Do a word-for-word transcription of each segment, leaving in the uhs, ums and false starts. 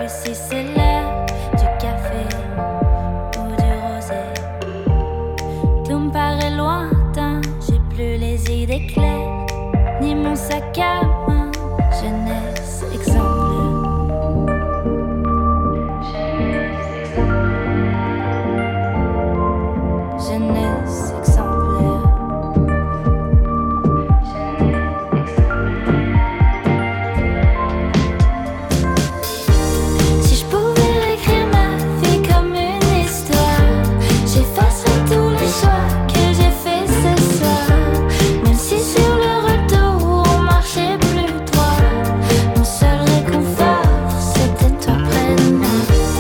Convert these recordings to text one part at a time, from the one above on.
plus si c'est l'heure du café ou du rosé. Tout me paraît lointain, j'ai plus les idées claires, ni mon sac à main, jeunesse exemplaire. Jeunesse exemplaire. Si je pouvais réécrire ma vie comme une histoire, j'effacerais tous les choix que j'ai faits ce soir. Même si sur le retour on marchait plus droit, mon seul réconfort c'était toi près de moi.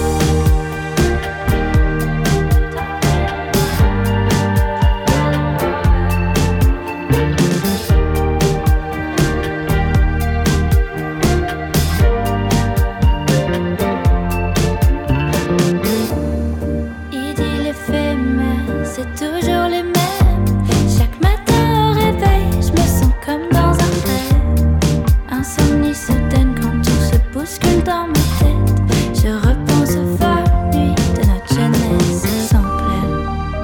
Il dit l'éphémère, c'est toujours les mêmes. Chaque matin au réveil, je me sens comme dans un rêve. Insomnie soudaine quand tout se bouscule dans ma tête. Je repense aux folles nuits de notre jeunesse exemplaire.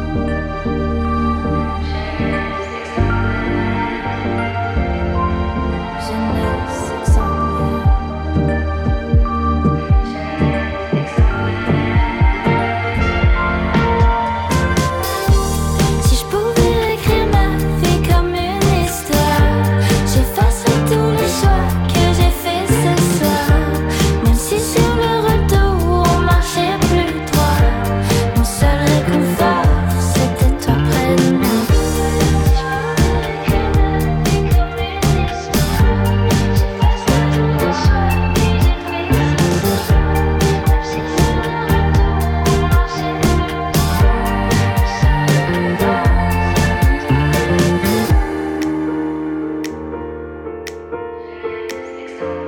Jeunesse exemplaire. Si je pouvais réécrire ma vie comme une histoire, j'effacerais tous les choix que j'ai faits ce soir. Même si sur le retour on marchait plus droit, mon seul réconfort c'était toi près de moi. J'effacerais tous les choix que j'ai faits ce soir.